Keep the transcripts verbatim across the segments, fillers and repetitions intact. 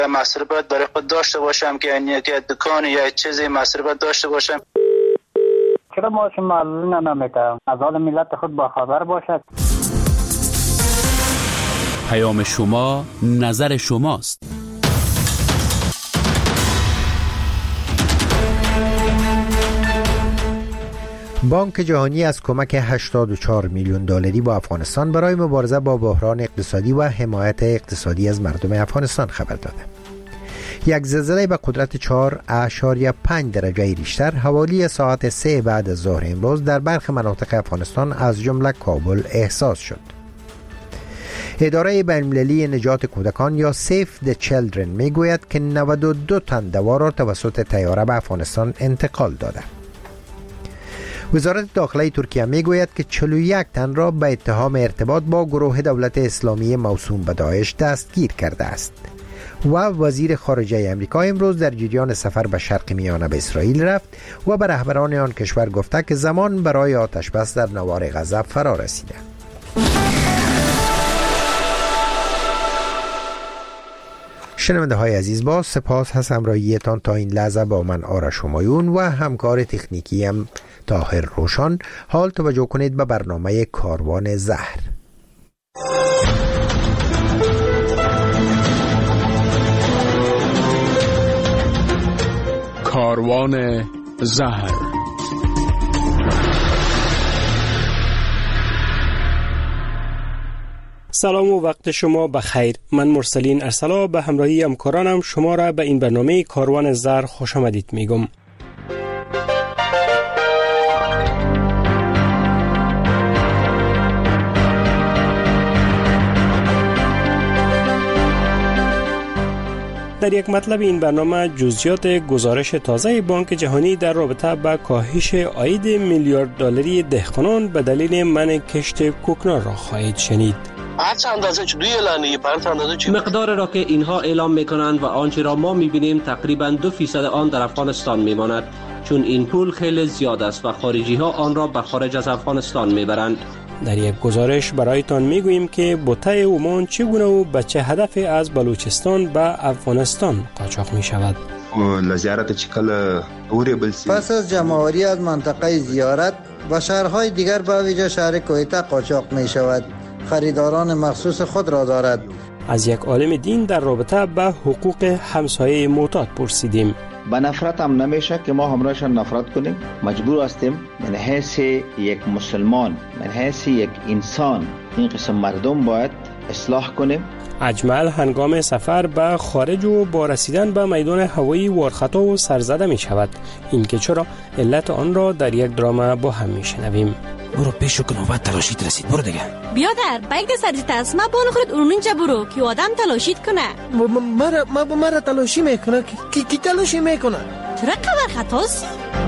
مصرفات برای خود داشته باشم که یعنی که دکان یا چیزی مصرفات داشته باشم. چرا ما شما معلوم نمیکنم از حال ملت خود با خبر باشد. پیام شما نظر شماست. بانک جهانی از کمک هشتاد و چهار میلیون دلاری با افغانستان برای مبارزه با بحران اقتصادی و حمایت اقتصادی از مردم افغانستان خبر داده. یک زلزله به قدرت چهار اشاریه پنج درجه ریشتر حوالی ساعت سه بعد از ظهر امروز در برخی مناطق افغانستان از جمله کابل احساس شد. اداره بین‌المللی نجات کودکان یا سیف د چیلدرن میگوید که نود و دو تن دوا را توسط طیاره به افغانستان انتقال داده. وزارت داخله ترکیه میگوید که چهل و یک تن را به اتهام ارتباط با گروه دولت اسلامی موسوم به داعش دستگیر کرده است. و وزیر خارجه امریکا امروز در جریان سفر به شرق میانه به اسرائیل رفت و به رهبران آن کشور گفته که زمان برای آتش بس در نوار غزه فرا رسیده. شنونده های عزیز، با سپاس از همراهیتان تا این لحظه با من آرش همایون و همکار تکنیکی هم طاهر روشان. حال توجه کنید به برنامه کاروان زهر. کاروان زهر. سلام و وقت شما بخیر. من مرسلین ارسلا به همراهی همکارانم شما را به این برنامه کاروان زهر خوش آمدید میگم. در یک مطلب این برنامه جزئیات گزارش تازه بانک جهانی در رابطه با کاهش عاید میلیارد دلاری دهقانان به دلیل منع کشت کوکنار را خواهید شنید. مقدار را که اینها اعلام میکنند و آنچه را ما میبینیم تقریبا دو فیصد آن در افغانستان میماند، چون این پول خیلی زیاد است و خارجی ها آن را به خارج از افغانستان میبرند. در یک گزارش برایتان میگوییم که بوته عمان چگونه و به چه هدف از بلوچستان به افغانستان قاچاق می شود. پس از جمع‌آوری از منطقه زیارت و شهرهای دیگر به ویژه شهر کویته قاچاق می شود. خریداران مخصوص خود را دارد. از یک عالم دین در رابطه به حقوق همسایه معتاد پرسیدیم. به نفرت هم نمیشه که ما همراهشان نفرت کنیم. مجبور هستیم من حیث یک مسلمان، من حیث یک انسان این قسم مردم باید اصلاح کنیم. اجمل هنگام سفر به خارج و با رسیدن به میدان هوایی وارخطا و سرزده می شود. این که چرا علت آن را در یک درام با هم می شنویم. برو پیشو که نوبت تلاشیت رسید. برو دیگه. بیادر بایک ده سرزیت است. ما بانو خورد اونون جا برو که آدم تلاشیت کنه. مرا ما مرا تلاشی میکنه. کی کی تلاشی میکنه؟ چرا خبر خطاست؟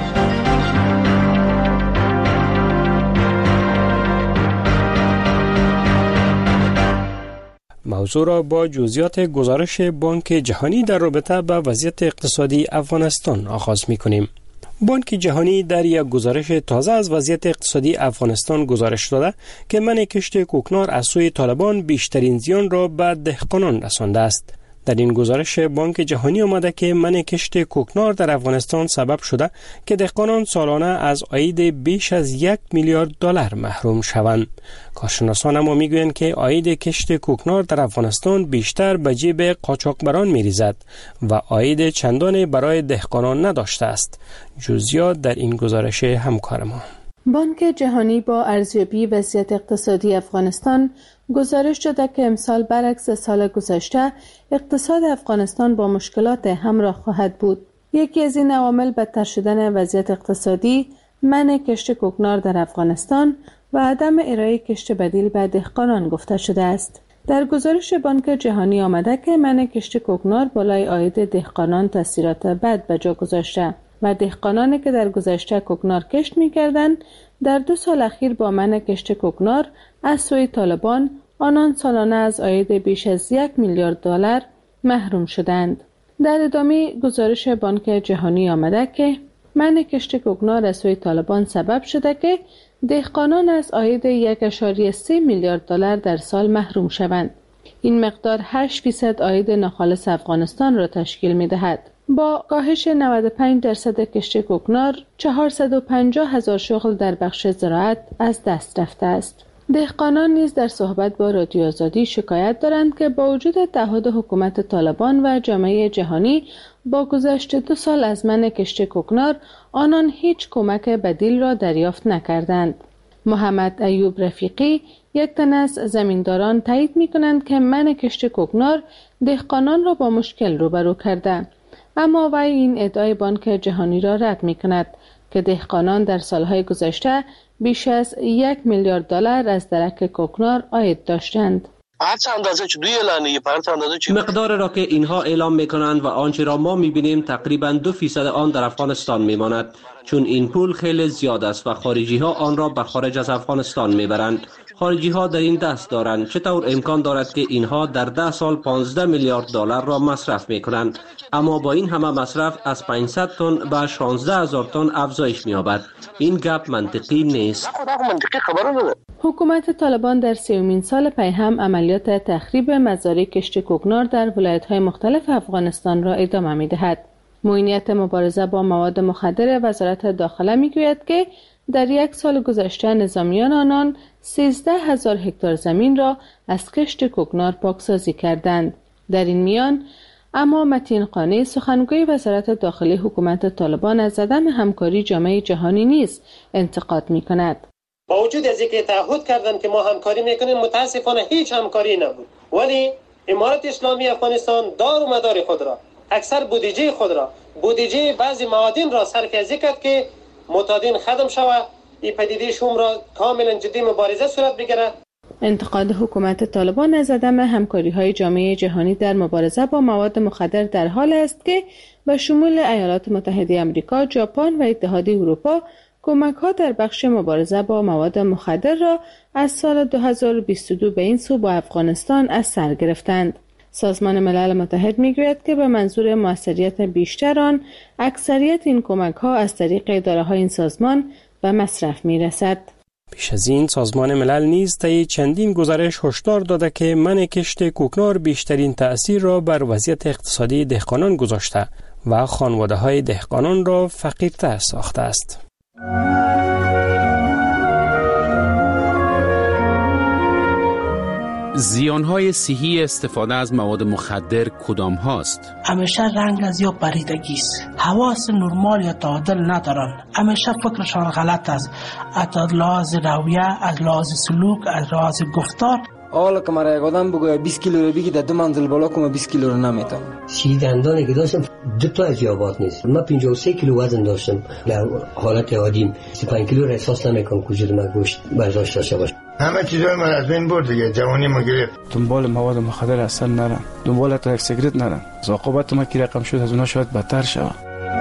موضوع را با جزئیات گزارش بانک جهانی در رابطه با وضعیت اقتصادی افغانستان آغاز می‌کنیم. بانک جهانی در یک گزارش تازه از وضعیت اقتصادی افغانستان گزارش داده که منع کشت کوکنار از سوی طالبان بیشترین زیان را به دهقانان رسانده است. در این گزارش بانک جهانی آمده که منع کشت کوکنار در افغانستان سبب شده که دهقانان سالانه از عاید بیش از یک میلیارد دلار محروم شوند. کارشناسان اما میگویند که عاید کشت کوکنار در افغانستان بیشتر به جیب قاچاقبران میریزد و عاید چندانی برای دهقانان نداشته است. جزئیات در این گزارش همکار ما. بانک جهانی با ارزیابی وضعیت اقتصادی افغانستان گزارش داده که امسال برعکس سال گذشته اقتصاد افغانستان با مشکلات همراه خواهد بود. یکی از این عوامل بدتر شدن وضعیت اقتصادی، منع کشت کوکنار در افغانستان و عدم ارائه کشت بدیل به دهقانان گفته شده است. در گزارش بانک جهانی آمده که منع کشت کوکنار بالای عاید دهقانان تاثیرات بد به جا گذاشته و دهقانانی که در گذشته کوکنار کشت می‌کردند در دو سال اخیر با منع کشت کوکنار از سوی طالبان آنان سالانه از عاید بیش از یک میلیارد دلار محروم شدند. در ادامه گزارش بانک جهانی آمده که منع کشت کوکنار از سوی طالبان سبب شده که دهقانان از عاید یک ممیز سه میلیارد دلار در سال محروم شوند. این مقدار هشت فیصد عاید ناخالص افغانستان را تشکیل می دهد. با کاهش نود و پنج درصد کشت کوکنار، چهارصد و پنجاه هزار شغل در بخش زراعت از دست رفته است. دهقانان نیز در صحبت با رادیو آزادی شکایت دارند که با وجود تعهد حکومت طالبان و جامعه جهانی با گذشت دو سال از منع کشت کوکنار، آنان هیچ کمک بدیل را دریافت نکردند. محمد ایوب رفیقی، یک تن از زمینداران، تایید می‌کنند که منع کشت کوکنار دهقانان را با مشکل روبرو کرده، اما وی این ادعای بانک جهانی را رد می‌کند که دهقانان در سالهای گذشته بیش از یک میلیارد دلار از درک کوکنار عاید داشتند. مقدار را که اینها اعلام میکنند و آنچه را ما میبینیم تقریبا دو فیصد آن در افغانستان میماند، چون این پول خیلی زیاد است و خارجی ها آن را به خارج از افغانستان میبرند. خارجی ها در این دست دارند. چطور امکان دارد که اینها در ده سال پانزده میلیارد دلار را مصرف میکنند، اما با این همه مصرف از پانصد تن به شانزده هزار تن افزایش می‌یابد؟ این گپ منطقی نیست. حکومت طالبان در سیومین سال پی هم عملیات تخریب مزارع کشت کوکنار در ولایت‌های مختلف افغانستان را ادامه می‌دهد. معینیت مبارزه با مواد مخدر وزارت داخله می‌گوید که در یک سال گذشته نظامیان آنان سیزده هزار هکتار زمین را از کشت کوکنار پاکسازی کردند. در این میان اما متین قانی، سخنگوی وزارت داخلی حکومت طالبان، از عدم همکاری جامعه جهانی نیز انتقاد می‌کند. با وجود از اینکه تعهد کردند که ما همکاری میکنیم، متاسفانه هیچ همکاری نبود. ولی امارت اسلامی افغانستان دار و مدار خود را، اکثر بودجه خود را، بودجه بعضی معادن را صرف ازی کرد که معتادین ختم شود. این پدیده شوم را کاملا جدی مبارزه صورت بگیرد. انتقاد حکومت طالبان از عدم همکاری‌های جامعه جهانی در مبارزه با مواد مخدر در حال است که به شمول ایالات متحده آمریکا، ژاپن و اتحاد اروپا کمک‌ها در بخش مبارزه با مواد مخدر را از سال دو هزار و بیست و دو به این سو با افغانستان از سر گرفتند. سازمان ملل متحد می‌گوید که به منظور موثریت بیشتر آن، اکثریت این کمک‌ها از طریق اداره‌های این سازمان به مصرف می‌رسد. پیش از این سازمان ملل نیز طی چندین گزارش هشدار داده که منع کشت کوکنار بیشترین تأثیر را بر وضعیت اقتصادی دهقانان گذاشته و خانواده‌های دهقانان را فقیرتر ساخته است. زیانهای صحی استفاده از مواد مخدر کدام هاست؟ همیشه رنگ از یا پریدگی است. حواس نرمال یا تعادل ندارن. همیشه فکرشان غلط است. از لحاظ رویه، از لحاظ سلوک، از لحاظ گفتار. حالا که مرا یک آدم بگوید بیست کیلو رو بگی در دو منزل بالا کنم بیست کیلو رو نمیتونم. سی دندانی که داشتم دو تا از یابات نیست. من پنجاه و سه کیلو وزن داشتم. در حالت عادیم سی و پنج کیلو رو احساس نمیکنم کجور من گوشت برداشت داشته باشم. همه چیزای من از بین برد دیگه. جوانی ما گرفت. دنبال مواد مخدر اصلا نرم. دنبال تا یک سیگرت نرم. عاقبت ما کی رقم شد از اونها شاید بدتر شود.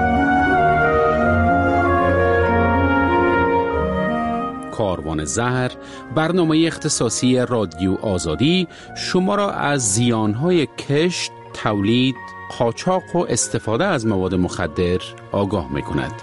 کاروان زهر، برنامه اختصاصی رادیو آزادی، شما را از زیانهای کشت، تولید، قاچاق و استفاده از مواد مخدر آگاه می‌کند.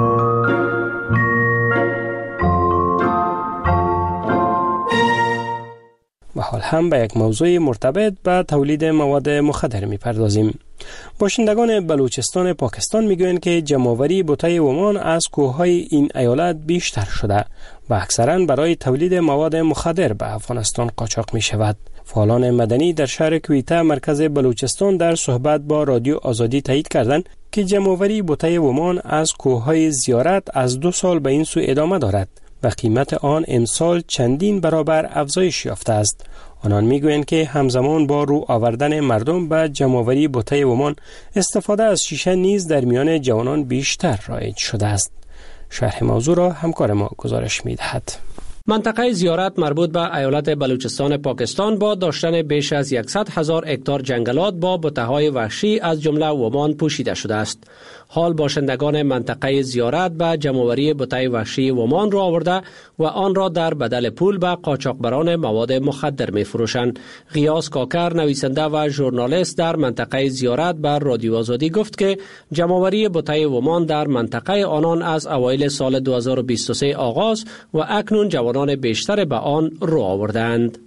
و حال هم به یک موضوع مرتبط به تولید مواد مخدر می‌پردازیم. باشندگان بلوچستان پاکستان میگویند که جمع‌آوری بوته ومان از کوههای این ایالت بیشتر شده و اکثراً برای تولید مواد مخدر به افغانستان قاچاق می شود. فعالان مدنی در شهر کویته مرکز بلوچستان در صحبت با رادیو آزادی تایید کردند که جمع‌آوری بوته ومان از کوههای زیارت از دو سال به این سو ادامه دارد و قیمت آن امسال چندین برابر افزایش یافته است. آنان میگویند که همزمان با رو آوردن مردم به جمع‌آوری بوته ومان، استفاده از شیشه نیز در میان جوانان بیشتر رایج شده است. شرح موضوع را همکار ما گزارش می‌دهد. منطقه زیارت مربوط به ایالت بلوچستان پاکستان با داشتن بیش از صد هزار هکتار جنگلات با بوته‌های وحشی از جمله ومان پوشیده شده است. حال باشندگان منطقه زیارت به جمع‌آوری بوته وحشی ومان را آورده و آن را در بدل پول به قاچاقبران مواد مخدر می‌فروشند. غیاث کاکر، نویسنده و ژورنالیست در منطقه زیارت، بر رادیو آزادی گفت که جمع‌آوری بوته ومان در منطقه آنان از اوایل سال دو هزار و بیست و سه آغاز و اکنون جوانان بیشتر به آن رو آوردند.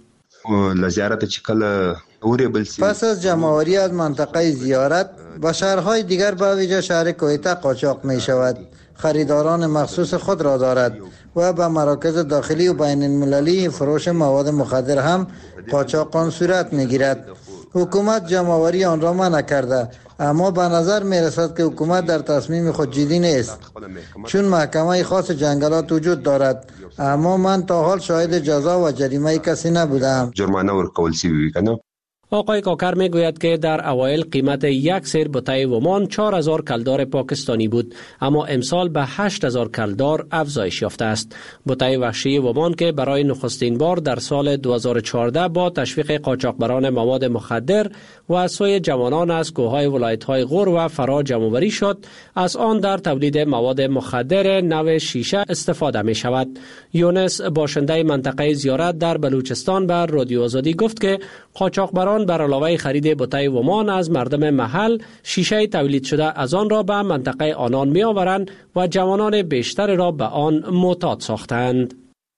لزیارت چکل اوریبل سی. پس از جمع‌آوری از منطقه زیارت و شهرهای دیگر به ویژه شهر کویته قاچاق می شود. خریداران مخصوص خود را دارد و به مراکز داخلی و بین المللی فروش مواد مخدر هم قاچاقان صورت می گیرد. حکومت جمع‌آوری آن را منع کرده، اما به نظر می رسد که حکومت در تصمیم خود جدی نیست، چون محکمه خاص جنگلات وجود دارد، اما من تا حال شاهد جزا و جریمه کسی نبودم. جرمانه ورکول سی کنه. آقای کاکر می گوید که در اوایل قیمت یک سیر بوته ومان چهار هزار کلدار پاکستانی بود، اما امسال به هشت هزار کلدار افزایش یافته است. بوته وحشی ومان که برای نخستین بار در سال دو هزار و چهارده با تشویق قاچاقبران مواد مخدر و از سوی جوانان از کوههای ولایت‌های غور و فرا جمع‌آوری شد، از آن در تولید مواد مخدر نو شیشه استفاده می شود. یونس باشنده منطقه زیارت در بلوچستان بر رادیو آزادی گفت که قاچاقبران بر علاوه خرید بوته ومان از مردم محل، شیشه تولید شده از آن را به منطقه آنان می آورند و جوانان بیشتر را به آن معتاد ساختند.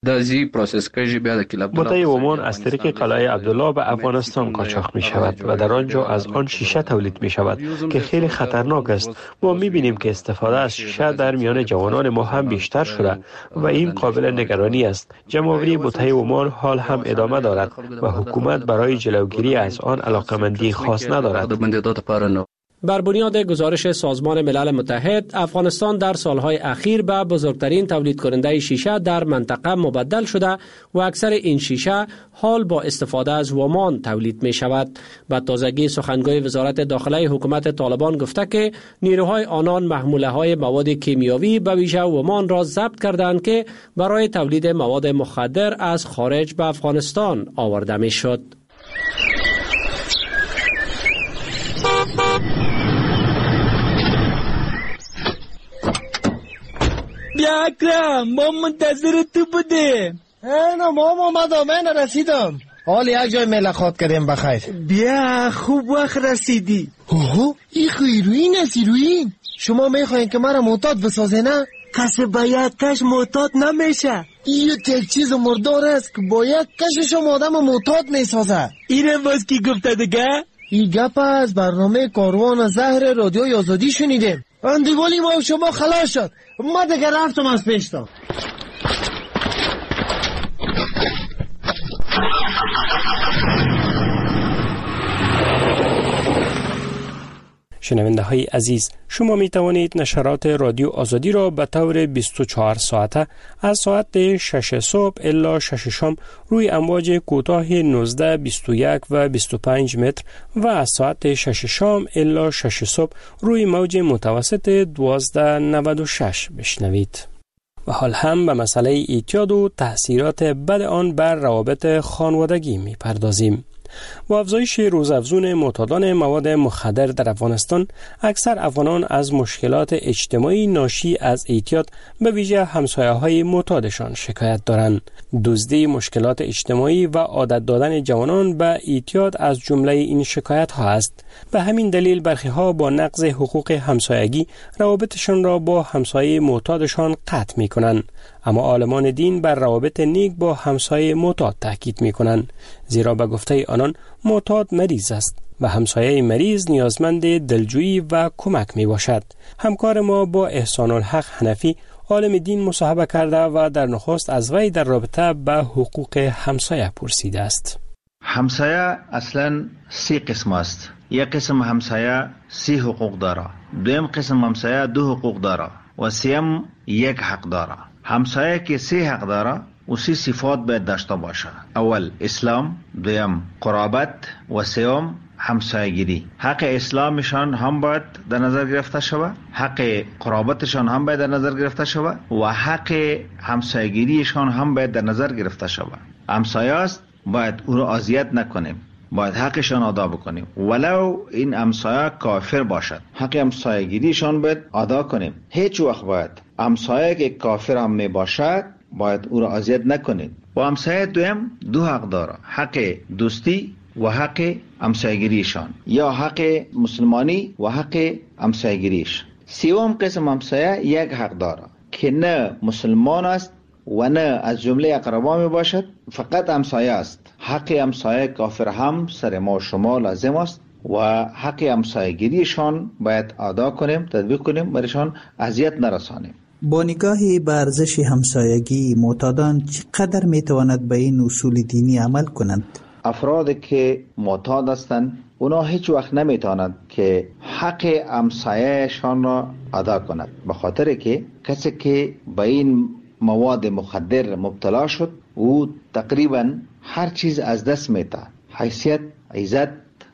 بوته ومان از طریق قلعه عبدالله به افغانستان قاچاق می شود و در آنجا از آن شیشه تولید می شود که خیلی خطرناک است. ما می بینیم که استفاده از شیشه در میان جوانان ما هم بیشتر شده و این قابل نگرانی است. جمع‌آوری بوته ومان حال هم ادامه دارد و حکومت برای جلوگیری از آن علاقمندی خاص ندارد. بر بنیاد گزارش سازمان ملل متحد، افغانستان در سالهای اخیر به بزرگترین تولید کننده شیشه در منطقه مبدل شده و اکثر این شیشه حال با استفاده از ومان تولید می شود. به تازگی سخنگوی وزارت داخله حکومت طالبان گفته که نیروهای آنان محموله های مواد کیمیاوی به ویژه ومان را ضبط کردند که برای تولید مواد مخدر از خارج به افغانستان آورده می شد. بیا اکرم، ما منتظر تو بودیم. اینا ما اومدم، من رسیدم. حال یک جای ملاقات کردیم بخیر. بیا خوب وقت رسیدی. اوه این هیروین است. هیروین شما میخواین که مرا معتاد بسازه نه؟ کسی با یک کش معتاد نمیشه. این یک چیز مردار است که با یک کشش هم آدم معتاد میسازه. اینه باز کی گفته دیگه؟ این گپ از برنامه کاروان زهر رادیو آزادی شنیدیم. اندیوالی ما شما خلاص شد. ما دیگه رفتم از پیشتا. شنونده های عزیز، شما می توانید نشرات رادیو آزادی را به طور بیست و چهار ساعته از ساعت شش صبح الی شش شام روی امواج کوتاه نوزده، بیست و یک و بیست و پنج متر و از ساعت شش شام الی شش صبح روی موج متوسط دوازده نود و شش بشنوید. و حال هم به مسئله اعتیاد و تأثیرات بد آن بر روابط خانوادگی می پردازیم. با افزایش روزافزون معتادان مواد مخدر در افغانستان، اکثر افغانان از مشکلات اجتماعی ناشی از اعتیاد به ویژه همسایه‌های معتادشان شکایت دارند. دزدی، مشکلات اجتماعی و عادت دادن جوانان به اعتیاد از جمله این شکایت ها است. به همین دلیل برخی ها با نقض حقوق همسایگی روابطشان را با همسایه معتادشان قطع می کنند. اما عالمان دین بر روابط نیک با همسایه معتاد تاکید می کنند، زیرا به گفته آنان معتاد مریض است و همسایه مریض نیازمند دلجویی و کمک می باشد. همکار ما با احسان الحق حنفی عالم دین مصاحبه کرده و در نخست از وی در رابطه به حقوق همسایه پرسیده است. همسایه اصلا سی قسم است. یک قسم همسایه سی حقوق داره، دویم قسم همسایه دو حقوق داره و سیم یک حق داره. همسایه که سی حق داره و سی صفات باید داشته باشه. اول اسلام، دویم قرابت و سوم همسایگیری. حق اسلامشان هم باید در نظر گرفته شود، حق قرابتشان هم باید در نظر گرفته شود و حق همسایگیریشان هم باید در نظر گرفته شود. همسایه است، باید او را اذیت نکنیم، باید حقشان ادا بکنیم ولو این همسایه کافر باشد. حق همسایگیریشان باید ادا کنیم. هیچ وقت باید همسایه که کافر هم می باشد باید او را اذیت نکنیم. و همسایه دویم دو حق داره، حق دوستی و حق همسایگیریشان، یا حق مسلمانی و حق همسایگیریش. سوم قسم همسایه یک حق داره که نه مسلمان است و نه از جمله اقربا می باشد، فقط همسایه است. حق همسایه کافر هم سر ما شما لازم است و حق همسایگیریشان باید ادا کنیم، تطبیق کنیم، برایشان اذیت نرسانیم. با نگاهی به ارزش همسایگی، معتادان چقدر می تواند به این اصول دینی عمل کنند؟ افرادی که معتاد هستند اونا هیچ وقت نمیتونند که حق همسایه‌شان را ادا کند، به خاطر که کسی که به این مواد مخدر مبتلا شد او تقریبا هر چیز از دست میده، حیثیت، عزت،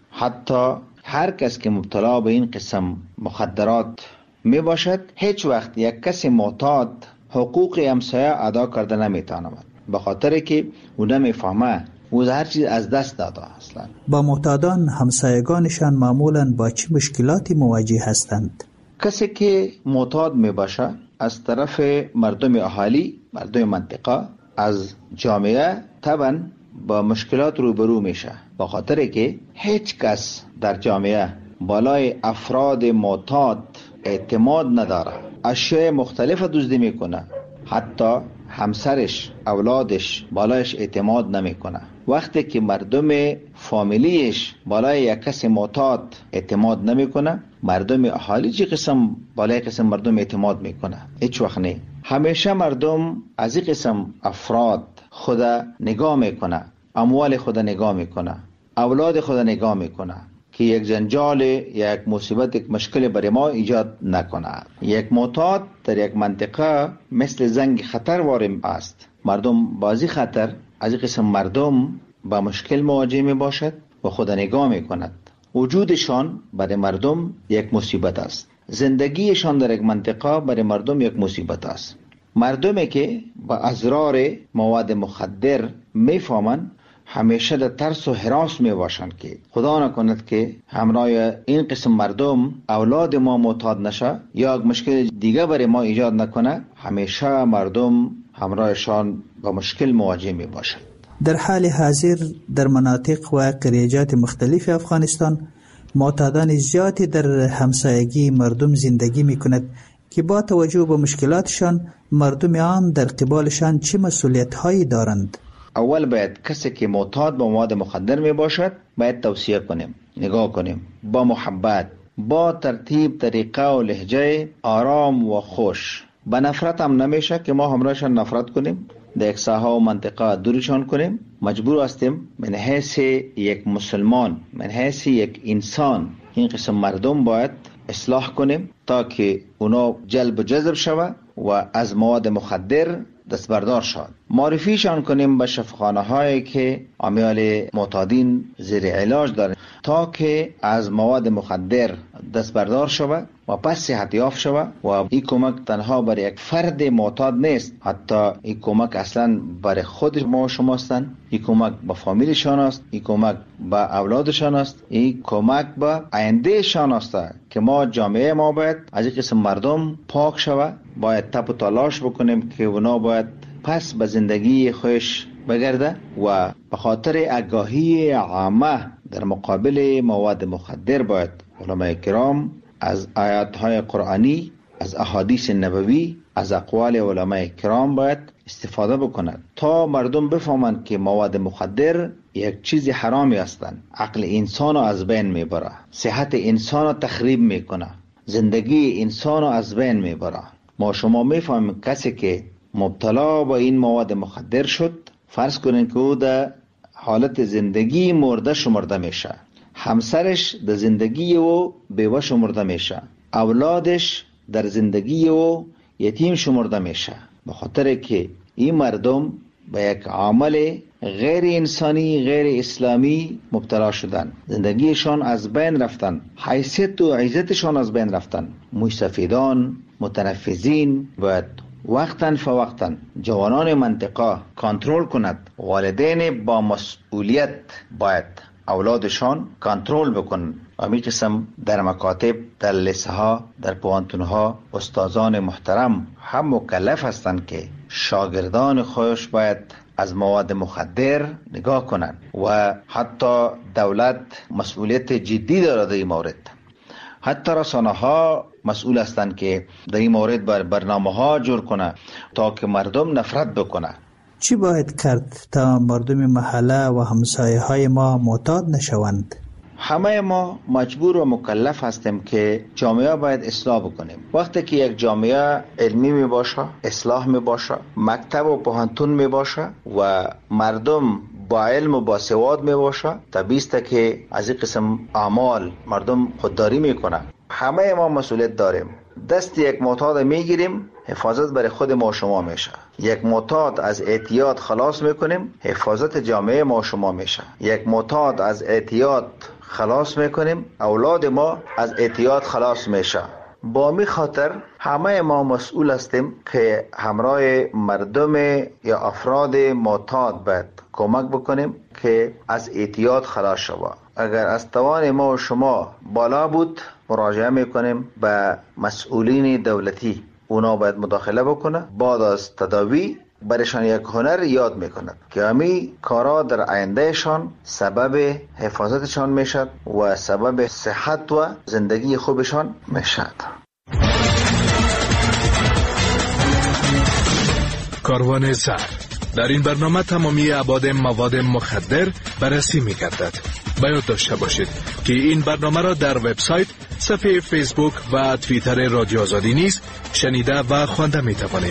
حتی هر کس که مبتلا به این قسم مخدرات می باشد هیچ وقت یک کسی معتاد حقوق همسایه ادا کرده نمیتواند، به خاطر که او نمیفهمه، او هر چیز از دست داده اصلا. با معتادان همسایگانشان معمولا با چه مشکلاتی مواجه هستند؟ کسی که معتاد می باشه از طرف مردم اهالی، مردم منطقه، از جامعه طبعا با مشکلات روبرو میشه، به خاطر که هیچ کس در جامعه بالای افراد معتاد اعتماد نداره، اشیاء مختلف دزدی میکنه، حتی همسرش، اولادش بالایش اعتماد نمیکنه. وقتی که مردم فامیلیش بالای یک کسی معتاد اعتماد نمیکنه، مردم اهالی چه قسم بالای قسم مردم اعتماد میکنه؟ هیچ وقت نه. همیشه مردم از این قسم افراد خدا نگاه میکنه، اموال خدا نگاه میکنه، اولاد خدا نگاه میکنه که یک جنجال، یک مصیبت، یک مشکل برای ما ایجاد نکنه. یک معتاد در یک منطقه مثل زنگ خطر وارد است. مردم بازی خطر از این قسم مردم با مشکل مواجه می باشد و خدا نگاه می کند. وجودشان برای مردم یک مصیبت است. زندگیشان در یک منطقه برای مردم یک مصیبت است. مردمی که با ازرار مواد مخدر می فهمند همیشه در ترس و هراس می باشند که خدا نکند که همراه این قسم مردم اولاد ما معتاد نشه یا مشکل دیگه برای ما ایجاد نکنه. همیشه مردم همراهشان با مشکل مواجه می باشند. در حال حاضر در مناطق و قریجات مختلف افغانستان معتادان زیادی در همسایگی مردم زندگی می کند که با توجه به مشکلاتشان مردم آن در قبالشان چه مسئولیت هایی دارند؟ اول باید کسی که معتاد به مواد مخدر می باشد باید توصیه کنیم، نگاه کنیم، با محبت، با ترتیب، طریقه و لهجه آرام و خوش. با نفرت هم نمیشه که ما همراهشان نفرت کنیم، در یک ساحه و منطقه دورشان کنیم. مجبور هستیم من حیث یک مسلمان، من حیث یک انسان این قسم مردم باید اصلاح کنیم تا که اونا جلب و جذب شود و از مواد مخدر دست بردار شد. معرفیشان کنیم به شفاخانه هایی که امیال معتادین زیر علاج دارند تا که از مواد مخدر دست بردار شود و پس صحت یافت شود. و این کمک تنها برای یک فرد معتاد نیست، حتی این کمک اصلا برای خود ما شما هستند، این کمک به فامیلشان است، این کمک به اولادشان است، این کمک به آینده شان است که ما جامعه ما باید از این قسم مردم پاک شود. باید تپ و تلاش بکنیم که اونا باید پس به زندگی خوش بگرده و به خاطر آگاهی عامه در مقابل مواد مخدر باید علماء کرام از آیات های قرآنی، از احادیث نبوی، از اقوال علماء کرام باید استفاده بکنند تا مردم بفهمند که مواد مخدر یک چیز حرامی هستند، عقل انسان رو از بین میبره، صحت انسان رو تخریب میکنه، زندگی انسان رو از بین میبره. ما شما میفهمیم کسی که مبتلا با این مواد مخدر شد، فرض کنین که او در حالت زندگی مرده شمرده میشه، همسرش در زندگی او بیوه شمرده میشه، اولادش در زندگی او یتیم شمرده میشه، به خاطر که این مردم به یک عمل غیر انسانی، غیر اسلامی مبتلا شدن، زندگیشان از بین رفتن، حیثیت و عزتشان از بین رفتن. مستفیدان، متنفذین باید وقتاً فوقتاً جوانان منطقه کنترل کند. والدین با مسئولیت باید اولادشان کنترل بکنن. همین قسم در مکاتب، در لیسه ها، در پوانتون ها استادان محترم هم مکلف هستند که شاگردان خودش باید از مواد مخدر نگاه کنند و حتی دولت مسئولیت جدی دارد در این مورد. حتی رسانه ها مسئول هستند که در این مورد بر برنامه ها جور کنه تا که مردم نفرت بکنه. چی باید کرد تا مردم محله و همسایه های ما معتاد نشوند؟ همه ما مجبور و مکلف هستیم که جامعه باید اصلاح بکنیم. وقتی که یک جامعه علمی می باشه، اصلاح می باشه، مکتب و پوهنتون می باشه و مردم با علم و با سواد می باشه، طبیعی است که از این قسم اعمال مردم خودداری می کنه. همه ما مسئولیت داریم. دست یک معتاد میگیریم، حفاظت برای خود ما شما میشه. یک معتاد از اعتیاد خلاص میکنیم، حفاظت جامعه ما شما میشه. یک معتاد از اعتیاد خلاص میکنیم، اولاد ما از اعتیاد خلاص میشه. با می خاطر همه ما مسئول هستیم که همراه مردم یا افراد معتاد باید کمک بکنیم که از اعتیاد خلاص شود. اگر از توان ما و شما بالا بود، مراجعه میکنیم به مسئولین دولتی، اونا باید مداخله بکنه. بعد از تداوی برشان یک هنر یاد میکند که همی کارا در آیندهشان سبب حفاظتشان میشد و سبب صحت و زندگی خوبشان میشد. کاروان زهر. در این برنامه تمامی ابعاد مواد مخدر بررسی می‌گردد. باید داشته باشید که این برنامه را در وبسایت، صفحه فیسبوک و توییتر رادیو آزادی نیز شنیده و خوانده می‌توانید.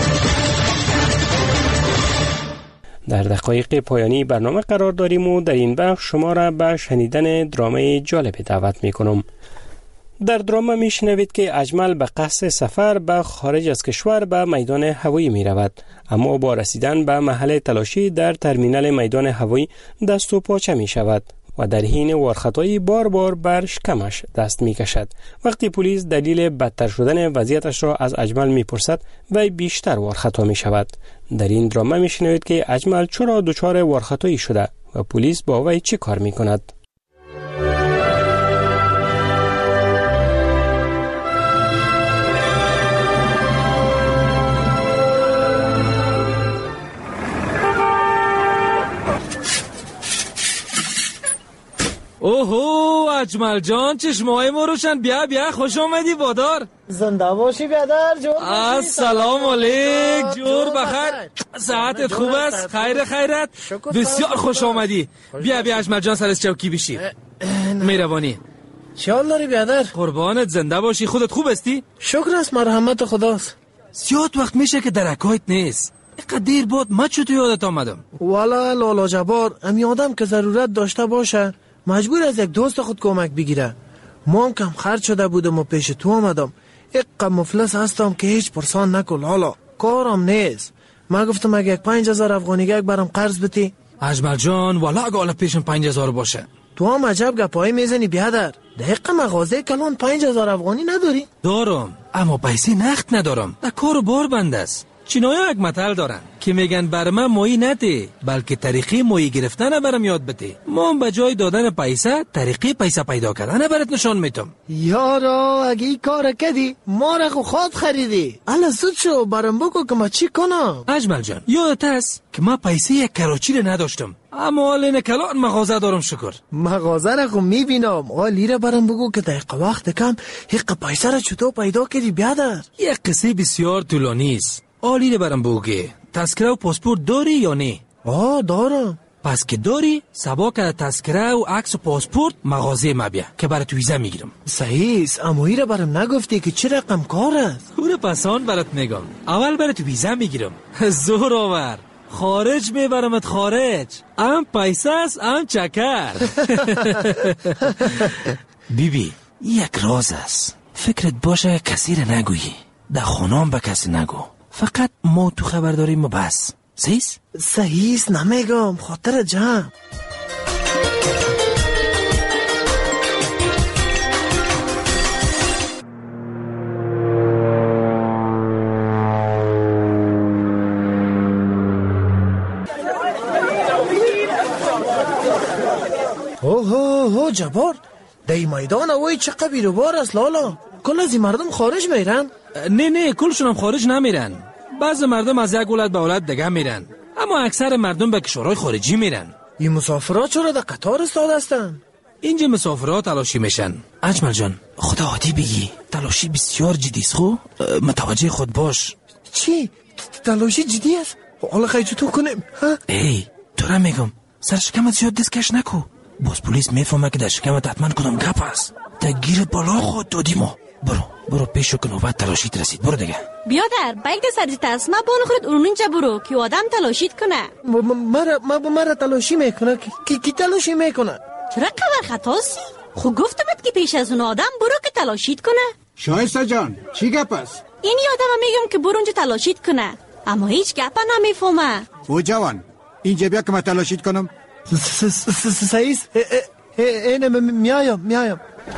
در دقایق پایانی برنامه قرار داریم و در این بخش شما را به شنیدن درامه جالب دعوت می‌کنم. در درامه میشنوید که اجمل به قصد سفر به خارج از کشور به میدان هوایی می رود، اما با رسیدن به محل تلاشی در ترمینال میدان هوایی دست و پاچه می شود و در حین وارخطایی بار بار بر شکمش دست می کشد. وقتی پلیس دلیل بدتر شدن وضعیتش را از اجمل می پرسد و بیشتر وارخطا می شود. در این درامه میشنوید که اجمل چرا دچار وارخطایی شده و پلیس با وی چه کار می کند. اوهو اجمل جان، چشمای ما روشن. بیا بیا، خوش آمدی بادار. زنده باشی بیادر جور باشی. السلام علیک، جور بخیر. ساعتت خوب است؟ خیر خیرت. بسیار خوش آمدی. بیا بیا اجمل جان، سر از چوکی بشی. مهربانی. چه حال داری بیادر؟ قربانت، زنده باشی. خودت خوب هستی؟ شکر است، مرحمت خداست. زیاد وقت میشه که درکایت نیست. اینقدر دیر بود ما چطور یادت آمدم؟ والا لالا جبار، امی آدم که ضرورت داشته باشه مجبور از یک دوست خود کمک بگیره. ما هم کم خرج شده بودم و پیش تو آمدم. اقا مفلس هستم که هیچ پرسان نکن. حالا کارم نیست. ما گفتم اگه یک پنج هزار افغانی گک برام قرض بتی. اجمل جان والا اگه حالا پیشم پنج هزار باشه. تو هم عجب گپایی میزنی بیادر. دقیقا مغازه کلان پنج هزار افغانی نداری؟ دارم، اما پیسه نقد ندارم. در کار بار بند است. چینایا یک متل دارن که میگن بر من مایی نده، بلکه طریقه مایی گرفتن برام یاد بده. ما به جای دادن پیسه طریقه پیسه پیدا کردن برات نشان میتم. یارا اگه این کار کردی ما را خود خریدی. الا زود شو برام بگو که ما چی کنم. اجمل جان یادت است که ما پیسه یک کراچی رو نداشتم، اما حال این کلان مغازه دارم. شکر مغازه را خو میبینم. حالی را برام بگو که دقیقه وقت کم حق پیسه را چطور پیدا کردی بیادر؟ یک قصه بسیار طولانی است. آلی رو برام بگو تذکره و پاسپورت داری یا نه؟ آه دارم. پس که داری سبا که تذکره و عکس و پاسپورت مغازه ما بیا که برات ویزا میگیرم. صحیح است، اما این رو برام نگفتی که چه رقم کار است؟ او رو پسان برات میگم. اول برات ویزا میگیرم. زور آور، خارج میبرمت خارج. ام پیسه است ام چکر. بیبی یک راز است، فکرت باشه کسی رو نگویی. در خونام به کسی نگو، فقط ما تو خبر داریم و بس. سیس؟ صحیح نمیگم، خاطر جمع. اوه اوه جبار، دی میدان اوی چه قبیل بار است لالا. کل از این مردم خارج میرن؟ نه نه کلشون هم خارج نمیرن. بعض مردم از یک ولایت به ولایت دیگه میرن، اما اکثر مردم به کشورهای خارجی میرن. این مسافرات چرا در قطار استاد هستن؟ اینجا مسافرها تلاشی میشن. اجمل جان خدا عادی بگی تلاشی بسیار جدی است. خب متوجه خود باش. چی؟ تلاشی جدی است؟ حالا خیلی چطور کنیم؟ ها؟ ای تو را میگم سر شکمت زیاد دست کش نکو. باز پلیس میفهمه که در شکمت حتما کدام گپ است. در گیر بالا خود دادی ما. برو برو پیشو که نوبت تلاشیت رسید. برو دیگه. بیادر بایک ده سرزی تسمه بانو خورد اونون اینجا برو که آدم تلاشید کنه. مرا مرا تلاشی میکنه. کی کی تلاشی میکنه؟ چرا قبر خطاسی؟ خب گفتمت که پیش از اون آدم برو که تلاشید کنه. شایسته جان چی گپ است؟ این آدم میگم که برو اونجا تلاشید کنه اما هیچ گپ نمیفهمه. او جوان اینجا بیا که من تلاشید کنم. سعیس اینه میایم میایم.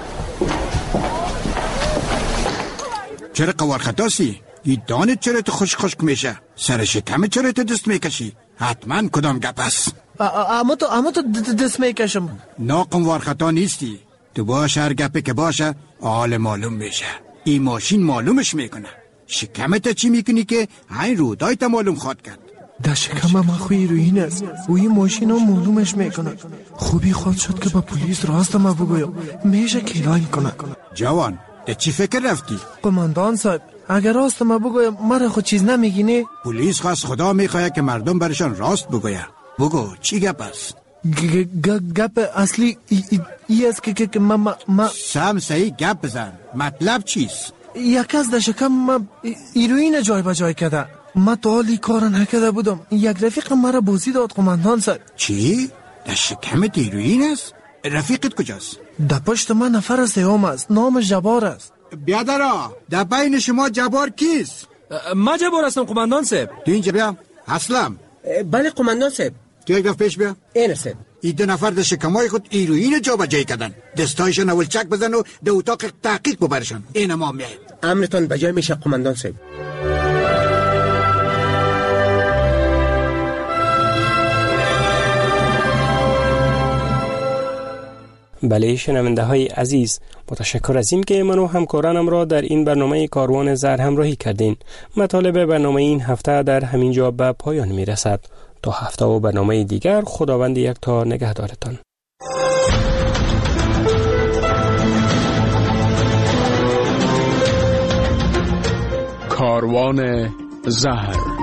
چرا قوار خطاسی؟ این دانت چرا تو خشک خشک میشه؟ سر شکمت چرا تو دست میکشی؟ حتما کدام گپ است؟ اما تو اما تو دست میکشم. ناقموار خطا نیستی. تو باشه هر گپی که باشه حال معلوم میشه. این ماشین معلومش میکنه. شکمت چی میکنی که این رودای تا معلوم خواد کرد؟ در شکم من خوی روین است و این ماشین هم معلومش میکنه. خوبی خواد شد که با پلیس راست ما بگویم میشه کلاین کنه. جوان ده چی فکر رفتی؟ قماندان صاحب اگر راست ما بگویم مرا خود چیز نمیگینه؟ پلیس خواست خدا میخواه که مردم برشان راست بگویم. بگو چی گپ است؟ گپ اصلی ای است که که ما ما سم صحیح گپ بزن. مطلب چیست؟ یک از در شکم ما ایروین جای بجای کده. ما تا حالی کار نکده بودم. یک رفیق مرا بوزی داد قماندان صاحب. چی؟ در شکمت ایروین است؟ رفیقت کجاست؟ در پشت من نفر سیوم است. نام جبار است. بیادرا در بین شما جبار کیست؟ ما جبار هستم قماندان صاحب. تو اینجا بیا. اسلم. بله قماندان صاحب. تو یک دفعه پیش بیا. این صاحب. این دو نفر در شکمای خود ایروین جا بجای کردن. دستایشان اول چک بزن و در اتاق تحقیق ببرشان. این ما میایم. امرتان بجای میشه قماندان صاحب. بله شنونده های عزیز، متشکر از این که من و همکارانم را در این برنامه کاروان زهر همراهی کردین. مطالب برنامه این هفته در همین جا به پایان می رسد. تا هفته و برنامه دیگر خداوند یکتا نگهدارتان. کاروان زهر